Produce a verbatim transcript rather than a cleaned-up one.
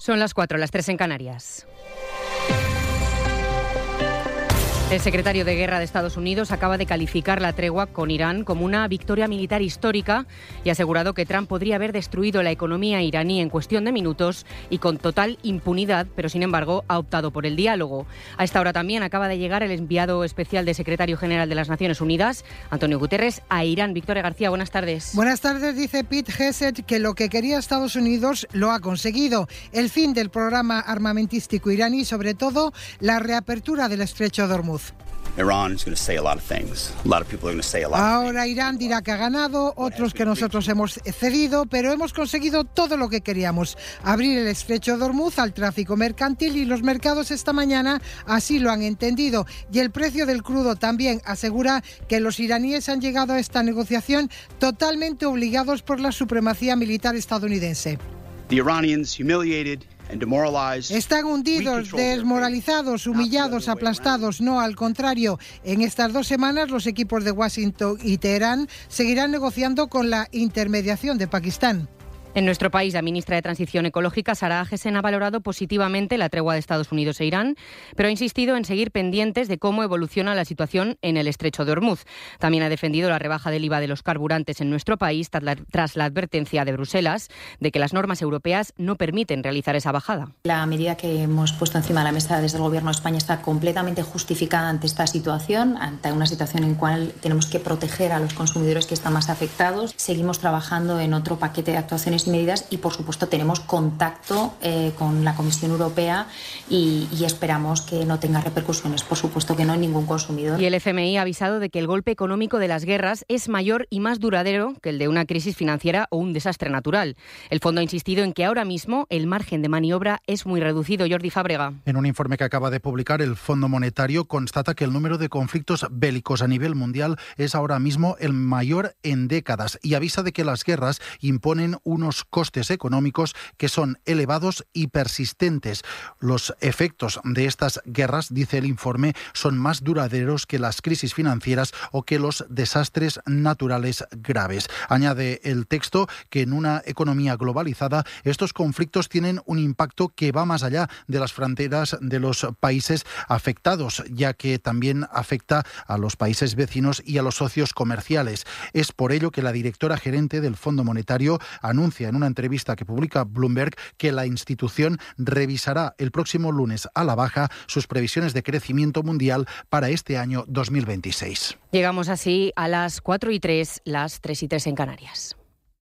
Son las cuatro, las tres en Canarias. El secretario de Guerra de Estados Unidos acaba de calificar la tregua con Irán como una victoria militar histórica y ha asegurado que Trump podría haber destruido la economía iraní en cuestión de minutos y con total impunidad, pero sin embargo ha optado por el diálogo. A esta hora también acaba de llegar el enviado especial del secretario general de las Naciones Unidas, Antonio Guterres, a Irán. Victoria García, buenas tardes. Buenas tardes. Dice Pete Hegseth que lo que quería Estados Unidos lo ha conseguido. El fin del programa armamentístico iraní y sobre todo la reapertura del estrecho de Hormuz. Ahora Irán dirá que ha ganado, otros que nosotros hemos cedido, pero hemos conseguido todo lo que queríamos. Abrir el estrecho de Hormuz al tráfico mercantil y los mercados esta mañana así lo han entendido. Y el precio del crudo también asegura que los iraníes han llegado a esta negociación totalmente obligados por la supremacía militar estadounidense. The Iranians humiliated. Están hundidos, desmoralizados, humillados, aplastados. No, al contrario. En estas dos semanas los equipos de Washington y Teherán seguirán negociando con la intermediación de Pakistán. En nuestro país, la ministra de Transición Ecológica, Sara Agesen, ha valorado positivamente la tregua de Estados Unidos e Irán, pero ha insistido en seguir pendientes de cómo evoluciona la situación en el estrecho de Hormuz. También ha defendido la rebaja del I V A de los carburantes en nuestro país tras la advertencia de Bruselas de que las normas europeas no permiten realizar esa bajada. La medida que hemos puesto encima de la mesa desde el Gobierno de España está completamente justificada ante esta situación, ante una situación en la cual tenemos que proteger a los consumidores que están más afectados. Seguimos trabajando en otro paquete de actuaciones y medidas y, por supuesto, tenemos contacto eh, con la Comisión Europea y, y esperamos que no tenga repercusiones, por supuesto que no, en ningún consumidor. Y el F M I ha avisado de que el golpe económico de las guerras es mayor y más duradero que el de una crisis financiera o un desastre natural. El fondo ha insistido en que ahora mismo el margen de maniobra es muy reducido. Jordi Fábrega. En un informe que acaba de publicar el Fondo Monetario constata que el número de conflictos bélicos a nivel mundial es ahora mismo el mayor en décadas y avisa de que las guerras imponen unos costes económicos que son elevados y persistentes. Los efectos de estas guerras, dice el informe, son más duraderos que las crisis financieras o que los desastres naturales graves. Añade el texto que en una economía globalizada estos conflictos tienen un impacto que va más allá de las fronteras de los países afectados, ya que también afecta a los países vecinos y a los socios comerciales. Es por ello que la directora gerente del Fondo Monetario anuncia en una entrevista que publica Bloomberg que la institución revisará el próximo lunes a la baja sus previsiones de crecimiento mundial para este año dos mil veintiséis. Llegamos así a las cuatro y tres, las tres y tres en Canarias.